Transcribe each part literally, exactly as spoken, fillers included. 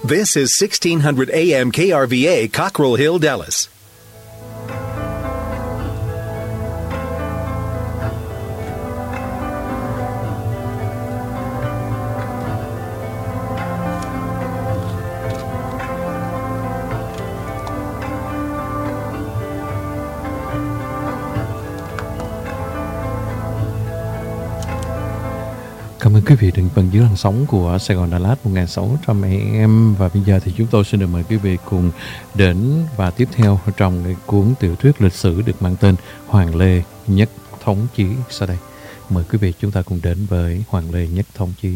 This is sixteen hundred A M K R V A, Cockrell Hill, Dallas. Cảm ơn quý vị đang vẫn dưới làn sóng của Sài Gòn Đà Lạt một nghìn sáu trăm A M. Và bây giờ thì chúng tôi xin được mời quý vị cùng đến và tiếp theo trong cái cuốn tiểu thuyết lịch sử được mang tên Hoàng Lê Nhất Thống Chí sau đây. Mời quý vị chúng ta cùng đến với Hoàng Lê Nhất Thống Chí.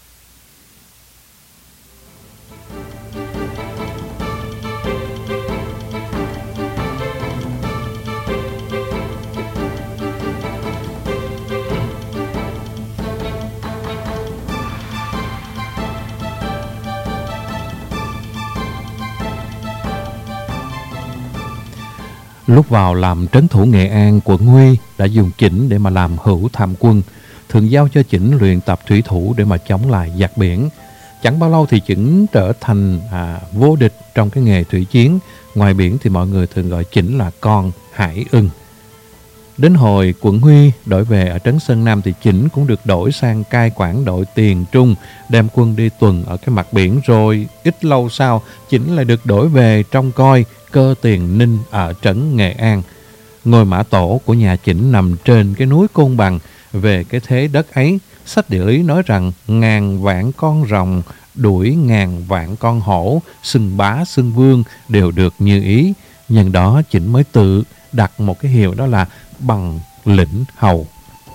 Lúc vào làm trấn thủ Nghệ An, quận Huy đã dùng Chỉnh để mà làm hữu tham quân, thường giao cho Chỉnh luyện tập thủy thủ để mà chống lại giặc biển. Chẳng bao lâu thì Chỉnh trở thành à, vô địch trong cái nghề thủy chiến. Ngoài biển thì mọi người thường gọi Chỉnh là con Hải Ưng. Đến hồi quận Huy đổi về ở trấn Sơn Nam thì Chỉnh cũng được đổi sang cai quản đội Tiền Trung, đem quân đi tuần ở cái mặt biển. Rồi ít lâu sau Chỉnh lại được đổi về trông coi cơ Tiền Ninh ở trấn Nghệ An. Ngôi mã tổ của nhà Chỉnh nằm trên cái núi Côn Bằng. Về cái thế đất ấy, sách địa lý nói rằng ngàn vạn con rồng đuổi ngàn vạn con hổ, xưng bá xưng vương đều được như ý. Nhân đó Chỉnh mới tự đặt một cái hiệu đó là Bằng Lĩnh Hầu.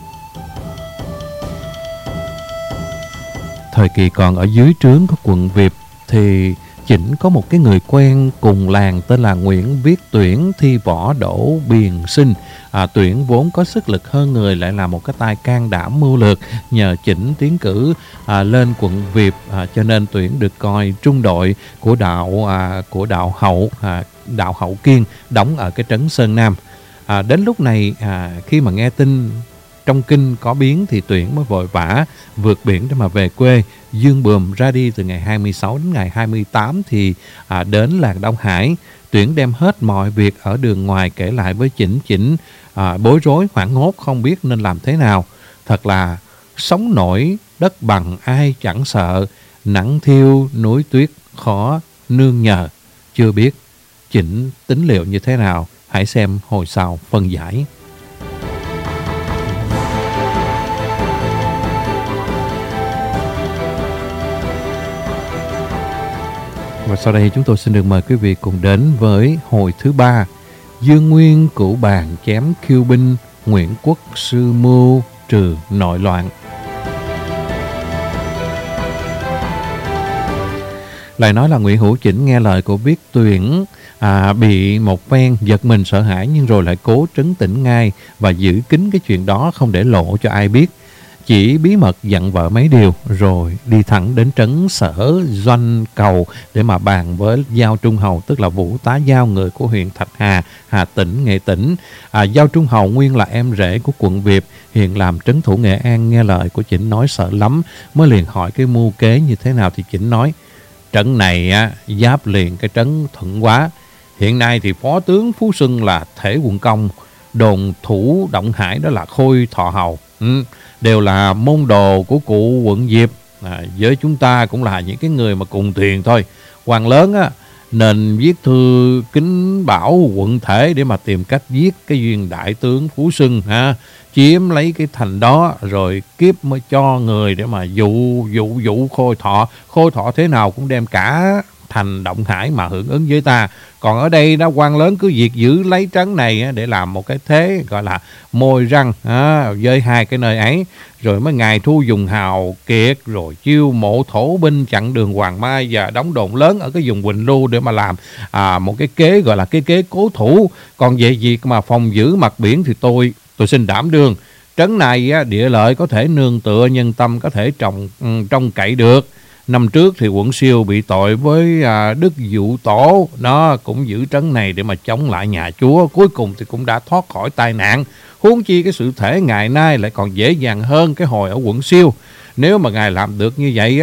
Thời kỳ còn ở dưới trướng của quận Việt thì Chỉnh có một cái người quen cùng làng tên là Nguyễn Viết Tuyển thi võ đỗ biền sinh. À, Tuyển vốn có sức lực hơn người, lại là một cái tay can đảm mưu lược. Nhờ Chỉnh tiến cử à, lên quận Việt à, cho nên Tuyển được coi trung đội của đạo à, của đạo Hậu à, đạo Hậu Kiên đóng ở cái trấn Sơn Nam. À, đến lúc này à, khi mà nghe tin trong kinh có biến thì Tuyển mới vội vã vượt biển để mà về quê. Dương Bùm ra đi từ ngày hai mươi sáu đến ngày hai mươi tám thì à, đến làng Đông Hải. Tuyển đem hết mọi việc ở đường ngoài kể lại với Chỉnh. Chỉnh à, bối rối hoảng hốt không biết nên làm thế nào. Thật là sống nổi đất bằng ai chẳng sợ, nắng thiêu núi tuyết khó nương nhờ. Chưa biết Chỉnh tính liệu như thế nào, hãy xem hồi sau phân giải. Và sau đây chúng tôi xin được mời quý vị cùng đến với hồi thứ ba. Dương Nguyên cửu bàn chém khiêu binh, Nguyễn Quốc sư mưu trừ nội loạn. Lại nói là Nguyễn Hữu Chỉnh nghe lời của Viết Tuyển à, bị một phen giật mình sợ hãi, nhưng rồi lại cố trấn tĩnh ngay và giữ kín cái chuyện đó không để lộ cho ai biết. Chỉ bí mật dặn vợ mấy điều rồi đi thẳng đến trấn Sở Doanh Cầu để mà bàn với Giao Trung Hầu, tức là Vũ Tá Giao, người của huyện Thạch Hà, Hà Tĩnh, Nghệ Tĩnh. À, Giao Trung Hầu nguyên là em rể của quận Việt, hiện làm trấn thủ Nghệ An. Nghe lời của Chỉnh nói sợ lắm, mới liền hỏi cái mưu kế như thế nào thì Chỉnh nói: trấn này á, giáp liền cái trấn Thuận Hóa. Hiện nay thì phó tướng Phú Xuân là Thể Quận Công, đồn thủ Động Hải đó là Khôi Thọ Hầu. Ừ, đều là môn đồ của cụ quận Diệp. À, với chúng ta cũng là những cái người mà cùng thuyền thôi. Quan lớn á, nên viết thư kính bảo quận Thể để mà tìm cách giết cái duyên đại tướng Phú Xuân ha, chiếm lấy cái thành đó, rồi kiếp mới cho người để mà dụ dụ dụ Khôi Thọ. Khôi Thọ thế nào cũng đem cả thành Động Hải mà hưởng ứng với ta. Còn ở đây đó, quan lớn cứ việc giữ lấy trấn này để làm một cái thế gọi là môi răng à, với hai cái nơi ấy. Rồi mới ngày thu dùng hào kiệt, rồi chiêu mộ thổ binh chặn đường Hoàng Mai và đóng đồn lớn ở cái vùng Quỳnh Lưu để mà làm à, một cái kế gọi là cái kế cố thủ. Còn về việc mà phòng giữ mặt biển thì tôi tôi xin đảm đương trấn này á, địa lợi có thể nương tựa, nhân tâm có thể trồng trông cậy được. Năm trước thì quận Siêu bị tội với à, Đức Dụ Tổ, nó cũng giữ trấn này để mà chống lại nhà chúa. Cuối cùng thì cũng đã thoát khỏi tai nạn. Huống chi cái sự thể ngày nay lại còn dễ dàng hơn cái hồi ở quận Siêu. Nếu mà ngài làm được như vậy á,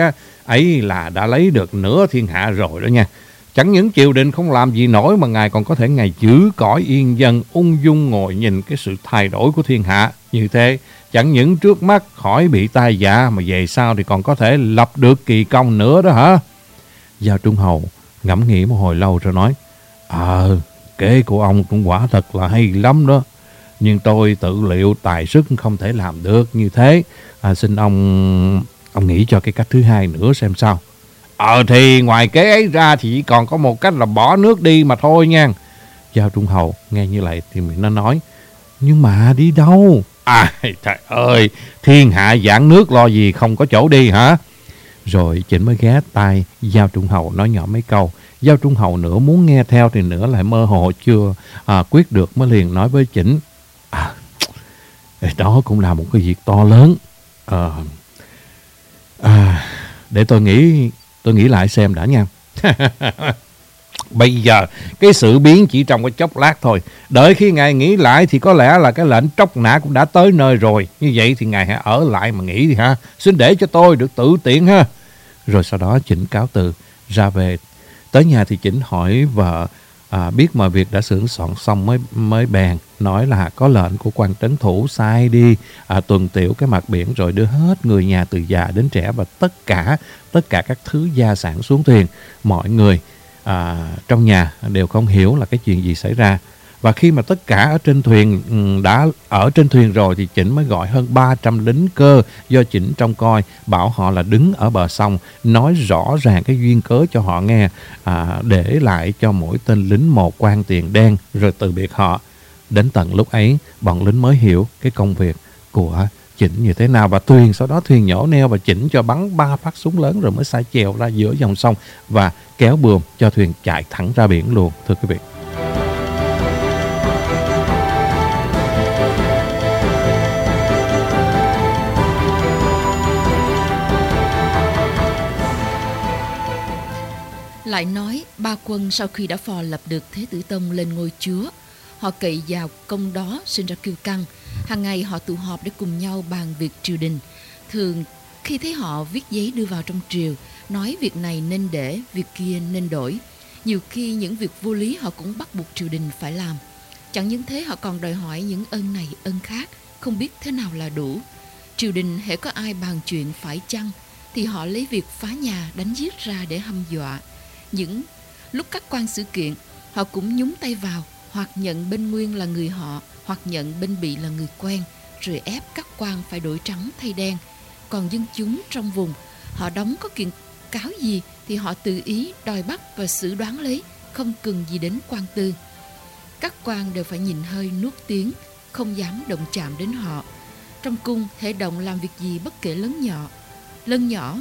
ấy là đã lấy được nửa thiên hạ rồi đó nha. Chẳng những triều đình không làm gì nổi mà ngài còn có thể ngài giữ cõi yên dân, ung dung ngồi nhìn cái sự thay đổi của thiên hạ. Như thế, chẳng những trước mắt khỏi bị tai vạ mà về sau thì còn có thể lập được kỳ công nữa đó hả? Giao Trung Hầu ngẫm nghĩ một hồi lâu rồi nói, Ờ, kế của ông cũng quả thật là hay lắm đó. Nhưng tôi tự liệu tài sức không thể làm được như thế. À, xin ông ông nghĩ cho cái cách thứ hai nữa xem sao. Ờ thì ngoài kế ấy ra thì chỉ còn có một cách là bỏ nước đi mà thôi nha. Giao Trung Hầu nghe như vậy thì nó nói, nhưng mà đi đâu? À trời ơi, thiên hạ giảng nước lo gì không có chỗ đi hả? Rồi Chỉnh mới ghé tai Giao Trung Hầu nói nhỏ mấy câu. Giao Trung Hầu nữa muốn nghe theo thì nữa lại mơ hồ chưa à, quyết được, mới liền nói với Chỉnh, à, đó cũng là một cái việc to lớn. À, à, để tôi nghĩ tôi nghĩ lại xem đã nha. Bây giờ cái sự biến chỉ trong cái chốc lát thôi. Đợi khi ngài nghĩ lại thì có lẽ là cái lệnh tróc nã cũng đã tới nơi rồi. Như vậy thì ngài hãy ở lại mà nghĩ đi ha. Xin để cho tôi được tự tiện ha. Rồi sau đó Chỉnh cáo từ ra về. Tới nhà thì Chỉnh hỏi vợ à, biết mọi việc đã sửa soạn xong mới mới bèn nói là có lệnh của quan trấn thủ sai đi à, tuần tiểu cái mặt biển rồi đưa hết người nhà từ già đến trẻ và tất cả tất cả các thứ gia sản xuống thuyền. Mọi người à, trong nhà đều không hiểu là cái chuyện gì xảy ra. Và khi mà tất cả ở trên thuyền đã ở trên thuyền rồi thì Chỉnh mới gọi hơn ba trăm lính cơ do Chỉnh trông coi, bảo họ là đứng ở bờ sông, nói rõ ràng cái duyên cớ cho họ nghe, à, để lại cho mỗi tên lính một quan tiền đen rồi từ biệt họ. Đến tận lúc ấy, bọn lính mới hiểu cái công việc của Chỉnh như thế nào, và thuyền sau đó thuyền nhổ neo và Chỉnh cho bắn ba phát súng lớn rồi mới sai chèo ra giữa dòng sông và kéo buồm cho thuyền chạy thẳng ra biển luôn, thưa quý vị. Lại nói, ba quân sau khi đã phò lập được Thế Tử Tông lên ngôi chúa, họ cậy vào công đó sinh ra kiêu căng. Hàng ngày họ tụ họp để cùng nhau bàn việc triều đình. Thường khi thấy họ viết giấy đưa vào trong triều, nói việc này nên để, việc kia nên đổi. Nhiều khi những việc vô lý họ cũng bắt buộc triều đình phải làm. Chẳng những thế, họ còn đòi hỏi những ơn này ơn khác, không biết thế nào là đủ. Triều đình hễ có ai bàn chuyện phải chăng thì họ lấy việc phá nhà đánh giết ra để hăm dọa. Những lúc các quan xử kiện, họ cũng nhúng tay vào, hoặc nhận bên nguyên là người họ, hoặc nhận bên bị là người quen, rồi ép các quan phải đổi trắng thay đen. Còn dân chúng trong vùng, họ đóng có kiện cáo gì thì họ tự ý đòi bắt và xử đoán lấy, không cần gì đến quan tư. Các quan đều phải nhìn hơi nuốt tiếng, không dám động chạm đến họ. Trong cung, hễ động làm việc gì bất kể lớn nhỏ, lớn nhỏ,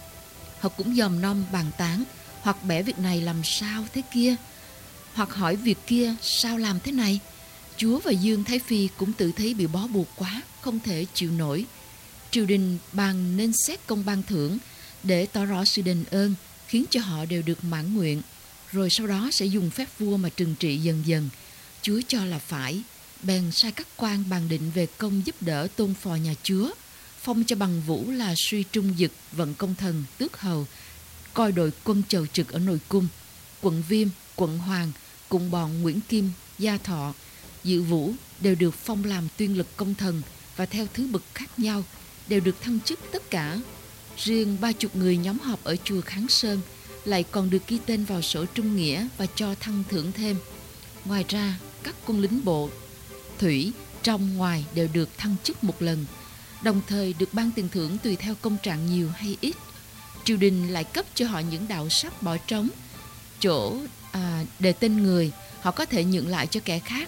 họ cũng dòm nom bàn tán, hoặc bẻ việc này làm sao thế kia, hoặc hỏi việc kia sao làm thế này. Chúa và Dương Thái Phi cũng tự thấy bị bó buộc quá, không thể chịu nổi. Triều đình bàn nên xét công ban thưởng để tỏ rõ sự đền ơn, khiến cho họ đều được mãn nguyện, rồi sau đó sẽ dùng phép vua mà trừng trị dần dần. Chúa cho là phải, bèn sai các quan bàn định về công giúp đỡ tôn phò nhà Chúa, phong cho Bằng Vũ là suy trung dực, vận công thần, tước hầu, coi đội quân chầu trực ở nội cung. Quận Viêm, quận Hoàng cùng bọn Nguyễn Kim, Gia Thọ, Dự Vũ đều được phong làm tuyên lực công thần và theo thứ bậc khác nhau, đều được thăng chức tất cả. Riêng ba chục người nhóm họp ở chùa Kháng Sơn lại còn được ghi tên vào sổ trung nghĩa và cho thăng thưởng thêm. Ngoài ra, các quân lính bộ, thủy, trong, ngoài đều được thăng chức một lần, đồng thời được ban tiền thưởng tùy theo công trạng nhiều hay ít. Triều đình lại cấp cho họ những đạo sắc bỏ trống, chỗ à, đề tên người họ có thể nhượng lại cho kẻ khác,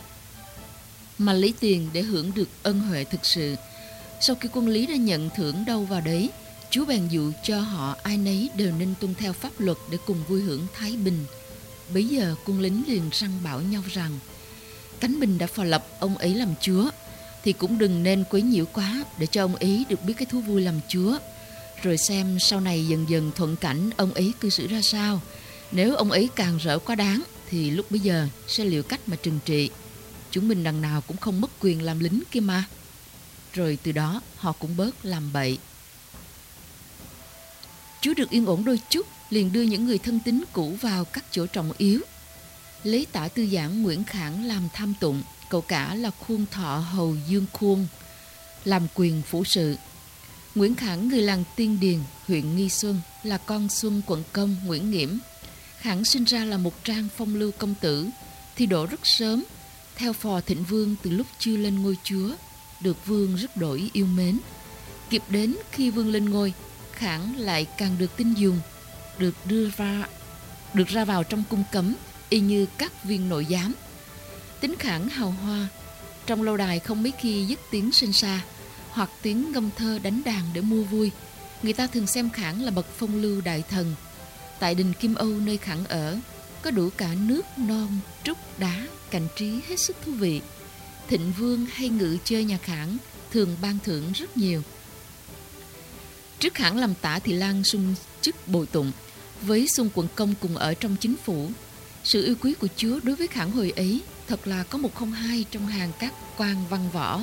mà lấy tiền để hưởng được ân huệ thực sự. Sau khi quân lý đã nhận thưởng đâu vào đấy, Chúa bèn dụ cho họ ai nấy đều nên tuân theo pháp luật để cùng vui hưởng thái bình. Bấy giờ quân lính liền răn bảo nhau rằng, Cánh Bình đã phò lập ông ấy làm chúa, thì cũng đừng nên quấy nhiễu quá, để cho ông ấy được biết cái thú vui làm chúa, rồi xem sau này dần dần thuận cảnh ông ấy cư xử ra sao. Nếu ông ấy càng rỡ quá đáng thì lúc bấy giờ sẽ liệu cách mà trừng trị. Chúng mình đằng nào cũng không mất quyền làm lính kia mà. Rồi từ đó họ cũng bớt làm bậy. Chúa được yên ổn đôi chút, liền đưa những người thân tín cũ vào các chỗ trọng yếu. Lấy tả tư giảng Nguyễn Khảng làm tham tụng, cậu cả là Khuôn Thọ hầu Dương Khuôn làm quyền phủ sự. Nguyễn Khảng người làng Tiên Điền, huyện Nghi Xuân, là con Xuân quận Công Nguyễn Nghiễm. Khảng sinh ra là một trang phong lưu công tử, thi đỗ rất sớm, theo phò Thịnh Vương từ lúc chưa lên ngôi chúa, được vương rất đổi yêu mến. Kịp đến khi vương lên ngôi, Khảng lại càng được tin dùng, được đưa ra được ra vào trong cung cấm, y như các viên nội giám. Tính Khảng hào hoa, trong lâu đài không mấy khi dứt tiếng sinh xa, hoặc tiếng ngâm thơ đánh đàn để mua vui. Người ta thường xem Khảng là bậc phong lưu đại thần. Tại đình Kim Âu nơi Khảng ở, có đủ cả nước non, trúc, đá, cảnh trí hết sức thú vị. Thịnh Vương hay ngự chơi nhà Khảng, thường ban thưởng rất nhiều. Trước Khảng làm tả thì Lan sung chức bồi tụng, với Xuân quận Công cùng ở trong chính phủ. Sự yêu quý của Chúa đối với Khảng hồi ấy thật là có một không hai trong hàng các quan văn võ.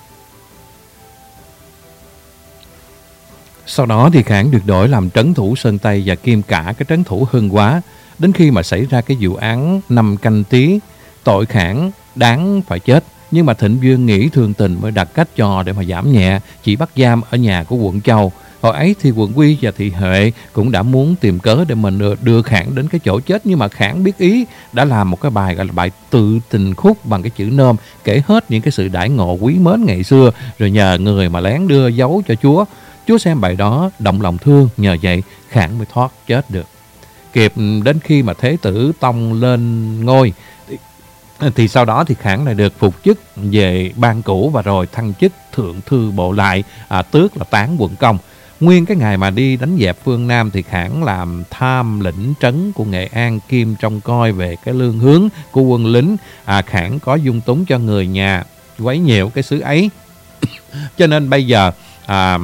Sau đó thì Khảng được đổi làm trấn thủ Sơn Tây và kiêm cả cái trấn thủ Hưng Hóa. Đến khi mà xảy ra cái vụ án năm Canh Tý, tội Khảng đáng phải chết. Nhưng mà Thịnh Vương nghĩ thương tình mới đặt cách cho để mà giảm nhẹ, chỉ bắt giam ở nhà của quận Châu. Hồi ấy thì quận Quy và thị Huệ cũng đã muốn tìm cớ để mình đưa Khảng đến cái chỗ chết. Nhưng mà Khảng biết ý, đã làm một cái bài gọi là bài tự tình khúc bằng cái chữ nôm, kể hết những cái sự đãi ngộ quý mến ngày xưa, rồi nhờ người mà lén đưa dấu cho Chúa. Chúa xem bài đó động lòng thương, nhờ vậy Khảng mới thoát chết được. Kịp đến khi mà Thế Tử Tông lên ngôi thì, thì sau đó thì Khảng lại được phục chức về ban cũ và rồi thăng chức thượng thư bộ lại, à, tước là tán quận công. Nguyên cái ngày mà đi đánh dẹp phương Nam thì Khảng làm tham lĩnh trấn của Nghệ An, kiêm trông coi về cái lương hướng của quân lính. À, Khảng có dung túng cho người nhà quấy nhiễu cái xứ ấy. Cho nên bây giờ à,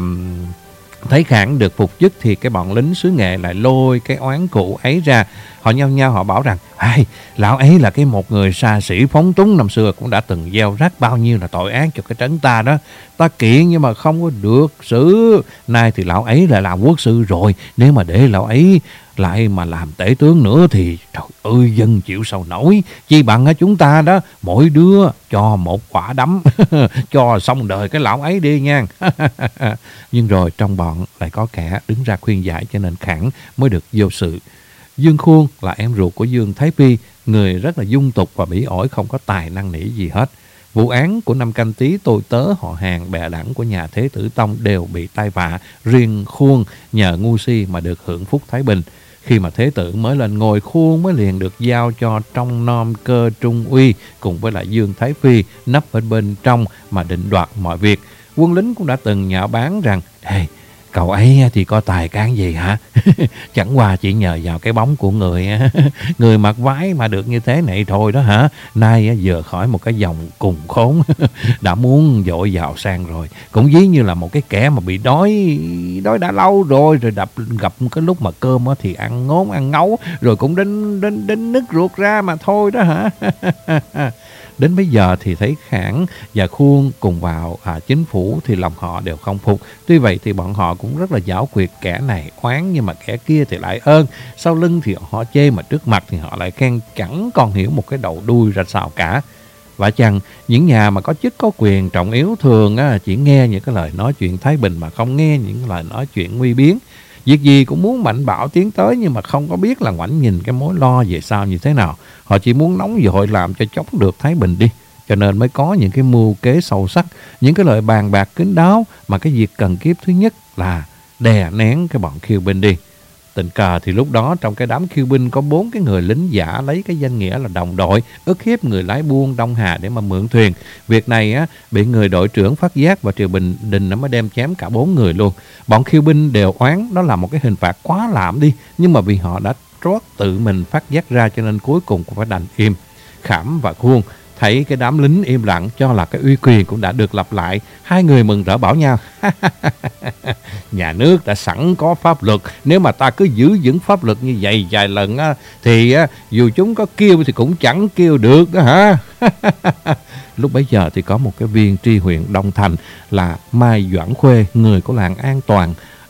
thấy Khảng được phục chức thì cái bọn lính xứ Nghệ lại lôi cái oán cũ ấy ra. Họ nhau nhau họ bảo rằng hey, lão ấy là cái một người xa sĩ phóng túng năm xưa, cũng đã từng gieo rắc bao nhiêu là tội ác cho cái trấn ta đó. Ta kiện nhưng mà không có được xử. Nay thì lão ấy lại làm quốc sư rồi, nếu mà để lão ấy lại mà làm tể tướng nữa thì trời ơi, dân chịu sao nổi. Chi bằng chúng ta đó, mỗi đứa cho một quả đấm cho xong đời cái lão ấy đi nha. Nhưng rồi trong bọn lại có kẻ đứng ra khuyên giải, cho nên Khảng mới được vô sự. Dương Khuôn là em ruột của Dương Thái Phi, người rất là dung tục và bỉ ổi, không có tài năng nỉ gì hết. Vụ án của năm Canh Tý, tôi tớ họ hàng bè đảng của nhà Thế Tử Tông đều bị tai vạ. Riêng Khuôn nhờ ngu si mà được hưởng phúc thái bình. Khi mà Thế Tử mới lên ngôi, Khuôn mới liền được giao cho trong nom cơ trung uy cùng với lại Dương Thái Phi nấp ở bên trong mà định đoạt mọi việc. Quân lính cũng đã từng nhạo báng rằng hey, cậu ấy thì có tài cán gì hả? Chẳng qua chỉ nhờ vào cái bóng của người người mặc váy mà được như thế này thôi đó hả? Nay vừa khỏi một cái dòng cùng khốn đã muốn dội vào sang rồi. Cũng ví như là một cái kẻ mà bị đói đói đã lâu rồi, rồi đập gặp cái lúc mà cơm thì ăn ngốn ăn ngấu, rồi cũng đến đến đến nứt ruột ra mà thôi đó hả? Đến bây giờ thì thấy Khảng và Khuôn cùng vào à, chính phủ thì lòng họ đều không phục. Tuy vậy thì bọn họ cũng rất là giảo quyệt, kẻ này oán nhưng mà kẻ kia thì lại ơn. Sau lưng thì họ chê mà trước mặt thì họ lại khen, chẳng còn hiểu một cái đầu đuôi ra sao cả. Và chăng những nhà mà có chức có quyền trọng yếu thường á, chỉ nghe những cái lời nói chuyện thái bình mà không nghe những lời nói chuyện nguy biến. Việc gì cũng muốn mạnh bạo tiến tới, nhưng mà không có biết là ngoảnh nhìn cái mối lo về sau như thế nào. Họ chỉ muốn nóng vội làm cho chóng được thái bình đi. Cho nên mới có những cái mưu kế sâu sắc, những cái lời bàn bạc kín đáo, mà cái việc cần kiếp thứ nhất là đè nén cái bọn khiêu binh đi. Tình cờ thì lúc đó trong cái đám khiêu binh có bốn cái người lính giả lấy cái danh nghĩa là đồng đội ức hiếp người lái buôn Đông Hà để mà mượn thuyền. Việc này á bị người đội trưởng phát giác và triều Bình Đình nó mới đem chém cả bốn người luôn. Bọn khiêu binh đều oán đó là một cái hình phạt quá lạm đi, nhưng mà vì họ đã trót tự mình phát giác ra cho nên cuối cùng cũng phải đành im. Khảm và Khuôn thấy cái đám lính im lặng cho là cái uy quyền cũng đã được lập lại. Hai người mừng rỡ bảo nhau nhà nước đã sẵn có pháp luật, nếu mà ta cứ giữ vững pháp luật như vậy vài lần á, thì á, dù chúng có kêu thì cũng chẳng kêu được đó hả. Lúc bấy giờ thì có một cái viên tri huyện Đông Thành là Mai Doãn Khuê, người của làng An Toàn,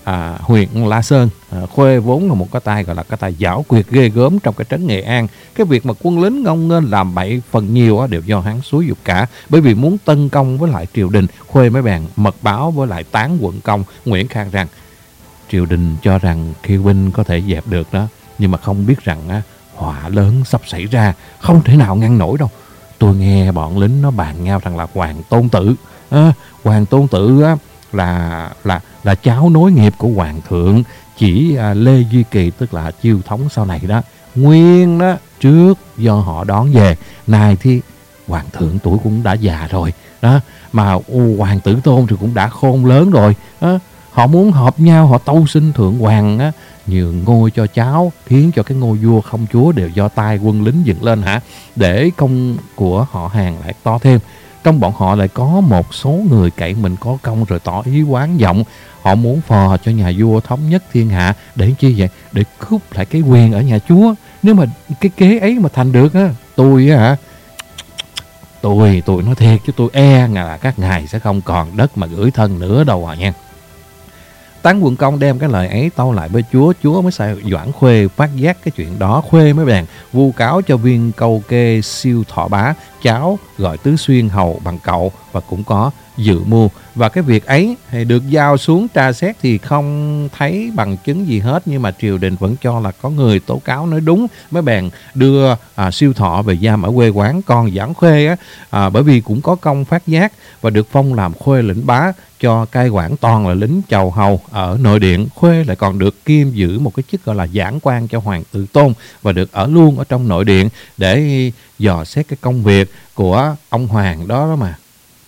à, huyện La Sơn. À, Khuê vốn là một cái tay gọi là cái tay giảo quyệt ghê gớm trong cái trấn Nghệ An. Cái việc mà quân lính ngông nghênh làm bậy phần nhiều á, đều do hắn xúi giục cả. Bởi vì muốn tấn công với lại triều đình, Khuê mới bàn mật báo với lại tán quận công Nguyễn Khang rằng triều đình cho rằng Khiêu binh có thể dẹp được đó, nhưng mà không biết rằng á, họa lớn sắp xảy ra, không thể nào ngăn nổi đâu. Tôi nghe bọn lính nó bàn nhau rằng là Hoàng Tôn Tự, à, Hoàng Tôn Tự á, là là là cháu nối nghiệp của hoàng thượng, chỉ à, Lê Duy Kỳ, tức là chiêu thống sau này đó, nguyên đó trước do họ đón về. Này thì hoàng thượng tuổi cũng đã già rồi đó, mà ô, Hoàng Tử Tôn thì cũng đã khôn lớn rồi đó. Họ muốn hợp nhau, họ tâu xin thượng hoàng á, nhường ngôi cho cháu, khiến cho cái ngôi vua không chúa đều do tay quân lính dựng lên hả, để công của họ hàng lại to thêm. Trong bọn họ lại có một số người cậy mình có công rồi tỏ ý oán vọng. Họ muốn phò cho nhà vua thống nhất thiên hạ. Để chi vậy? Để cướp lại cái quyền ở nhà chúa. Nếu mà cái kế ấy mà thành được á, tôi á hả, Tôi, tôi nói thiệt chứ tôi e là các ngài sẽ không còn đất mà gửi thân nữa đâu à nha. Tán quận công đem cái lời ấy tâu lại với chúa, chúa mới sai Doãn Khuê phát giác cái chuyện đó. Khuê mới bàn vu cáo cho viên câu kê Siêu Thọ Bá, cháu gọi Tứ Xuyên hầu bằng cậu, và cũng có dự mưu. Và cái việc ấy thì được giao xuống tra xét thì không thấy bằng chứng gì hết, nhưng mà triều đình vẫn cho là có người tố cáo nói đúng, mới bèn đưa à, Siêu Thọ về giam ở quê quán. Còn Doãn Khuê á, à, bởi vì cũng có công phát giác và được phong làm Khuê lĩnh bá, cho cai quản toàn là lính chầu hầu ở nội điện. Khuê lại còn được kiêm giữ một cái chức gọi là giảng quan cho Hoàng Tử Tôn, và được ở luôn ở trong nội điện để dò xét cái công việc của ông hoàng đó, đó mà.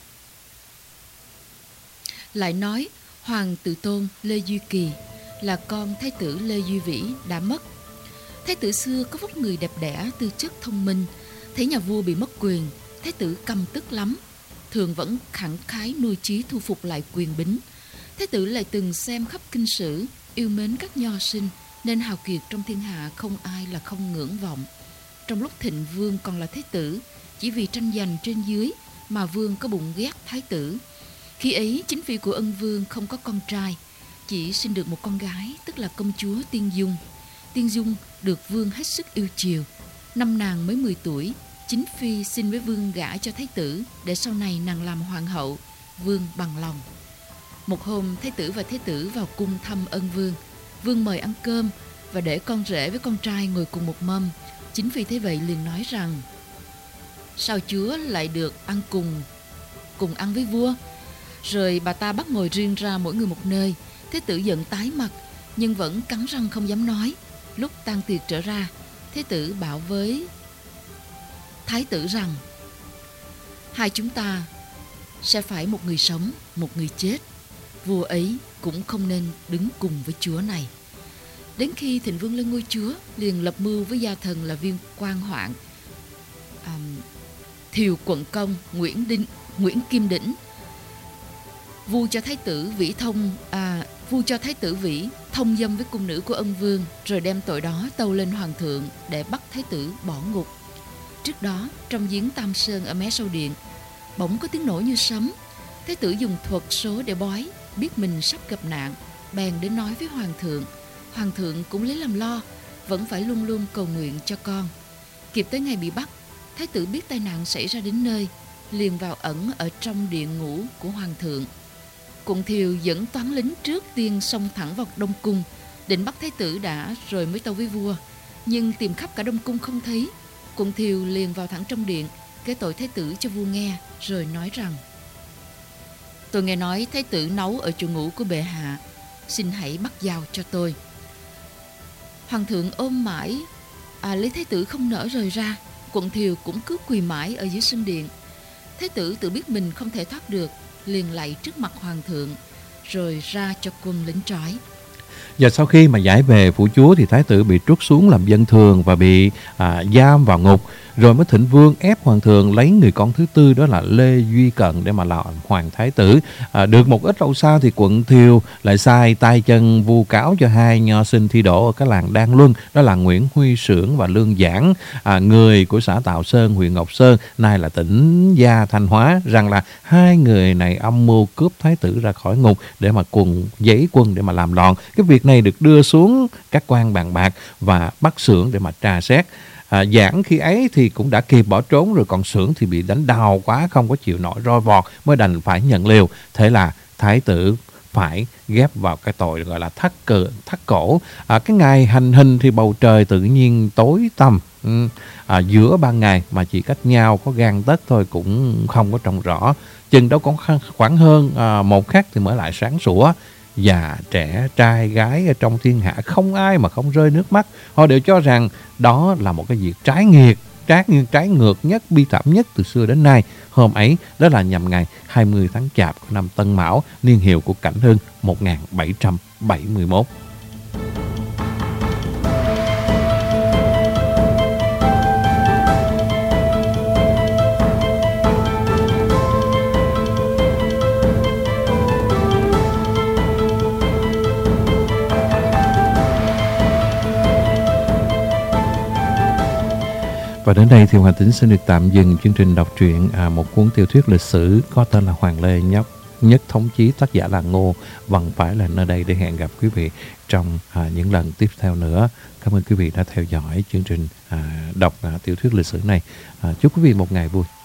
Lại nói Hoàng Tử Tôn Lê Duy Kỳ là con thái tử Lê Duy Vĩ đã mất. Thái tử xưa có vóc người đẹp đẽ, tư chất thông minh. Thấy nhà vua bị mất quyền, thái tử căm tức lắm, thường vẫn khẳng khái nuôi chí thu phục lại quyền bính. Thái tử lại từng xem khắp kinh sử, yêu mến các nho sinh, nên hào kiệt trong thiên hạ không ai là không ngưỡng vọng. Trong lúc Thịnh Vương còn là thái tử, chỉ vì tranh giành trên dưới mà vương có bụng ghét thái tử. Khi ấy chính phi của ân vương không có con trai, chỉ sinh được một con gái, tức là công chúa Tiên Dung. Tiên Dung được vương hết sức yêu chiều. Năm nàng mới mười tuổi, chính phi xin với vương gả cho thái tử, để sau này nàng làm hoàng hậu. Vương bằng lòng. Một hôm thái tử và thái tử vào cung thăm ân vương. Vương mời ăn cơm và để con rể với con trai ngồi cùng một mâm. Chính phi thấy vậy liền nói rằng: sao chúa lại được ăn cùng cùng ăn với vua? Rồi bà ta bắt ngồi riêng ra mỗi người một nơi. Thái tử giận tái mặt, nhưng vẫn cắn răng không dám nói. Lúc tan tiệc trở ra, thái tử bảo với thái tử rằng: hai chúng ta sẽ phải một người sống, một người chết. Vua ấy cũng không nên đứng cùng với chúa này. Đến khi Thịnh Vương lên ngôi chúa, liền lập mưu với gia thần là Viên Quan Hoạn, à, Thiều Quận Công, Nguyễn Đinh, Nguyễn Kim Đỉnh. Vua cho thái tử Vĩ thông, à, vua cho thái tử Vĩ thông dâm với cung nữ của ân vương, rồi đem tội đó tâu lên hoàng thượng để bắt thái tử bỏ ngục. Trước đó, trong giếng Tam Sơn ở mé sau điện, bỗng có tiếng nổ như sấm. Thái tử dùng thuật số để bói, biết mình sắp gặp nạn, bèn đến nói với hoàng thượng. Hoàng thượng cũng lấy làm lo, vẫn phải luôn luôn cầu nguyện cho con. Kịp tới ngày bị bắt, thái tử biết tai nạn xảy ra đến nơi, liền vào ẩn ở trong điện ngủ của hoàng thượng. Quận Thiều dẫn toán lính trước tiên xông thẳng vào Đông Cung, định bắt thái tử đã rồi mới tâu với vua. Nhưng tìm khắp cả Đông Cung không thấy. Quận Thiều liền vào thẳng trong điện, kể tội thái tử cho vua nghe, rồi nói rằng: tôi nghe nói thái tử nấu ở chỗ ngủ của bệ hạ, xin hãy bắt giao cho tôi. Hoàng thượng ôm mãi, à, lấy thái tử không nỡ rời ra. Quận Thiều cũng cứ quỳ mãi ở dưới sân điện. Thái tử tự biết mình không thể thoát được, liền lạy trước mặt hoàng thượng, rồi ra cho quân lính trói. Và sau khi mà giải về phủ chúa thì thái tử bị trút xuống làm dân thường và bị à, giam vào ngục. Rồi mới thịnh vương ép hoàng thượng lấy người con thứ tư, đó là Lê Duy Cận, để mà làm hoàng thái tử. À, được một ít lâu sau thì quận Thiều lại sai tay chân vu cáo cho hai nho sinh thi đỗ ở cái làng Đan Luân, đó là Nguyễn Huy Xưởng và Lương Giảng, à, người của xã Tạo Sơn, huyện Ngọc Sơn, nay là tỉnh Gia Thanh Hóa, rằng là hai người này âm mưu cướp thái tử ra khỏi ngục để mà cùng giấy quân để mà làm loạn. Cái việc này được đưa xuống các quan bàn bạc và bắt Xưởng để mà tra xét. À, Giảng khi ấy thì cũng đã kịp bỏ trốn rồi, còn Xưởng thì bị đánh đau quá, không có chịu nổi roi vọt, mới đành phải nhận liều. Thế là thái tử phải ghép vào cái tội gọi là thắt cờ thắt cổ. À, cái ngày hành hình thì bầu trời tự nhiên tối tăm, ừ, à, giữa ban ngày mà chỉ cách nhau có gang tấc thôi, cũng không có trông rõ. Chừng đâu có khoảng hơn à, một khắc thì mới lại sáng sủa. Già trẻ trai gái ở trong thiên hạ không ai mà không rơi nước mắt. Họ đều cho rằng đó là một cái việc trái nghiệt, trái nghiệt, trái ngược nhất, bi thảm nhất từ xưa đến nay. Hôm ấy đó là nhằm ngày hai mươi tháng Chạp của năm Tân Mão, niên hiệu của Cảnh Hưng một nghìn bảy trăm bảy mươi mốt. Và đến đây thì Hoàng Tính xin được tạm dừng chương trình đọc truyện à, một cuốn tiểu thuyết lịch sử có tên là Hoàng Lê Nhất Nhất Thống Chí, tác giả là Ngô Văn Phải là nơi đây để hẹn gặp quý vị trong à, những lần tiếp theo nữa. Cảm ơn quý vị đã theo dõi chương trình à, đọc à, tiểu thuyết lịch sử này. À, chúc quý vị một ngày vui.